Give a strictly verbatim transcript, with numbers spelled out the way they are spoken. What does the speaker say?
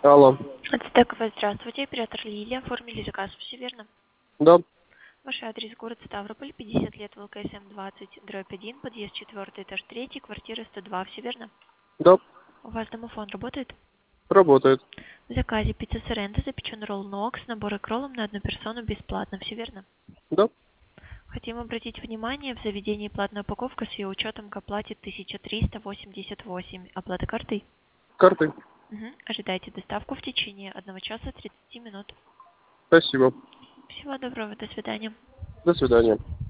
Алло. Ацтековая, здравствуйте. Оператор Лилия. Оформили заказ, все верно? Да, Ваш адрес город Ставрополь, пятьдесят лет, ВЛКСМ двадцать, дробь один, подъезд четвертый, этаж третий, квартира сто два, все верно? да, У вас домофон работает? работает. В заказе пицца Соренто, запеченный ролл Нокс, набор кроллом на одну персону бесплатно, все верно? Да, Хотим обратить внимание, в заведении платная упаковка с ее учетом к оплате тысяча триста восемьдесят восемь. Оплата картой? карты. Угу. Ожидайте доставку в течение одного часа тридцати минут. Спасибо. Всего доброго, до свидания. До свидания.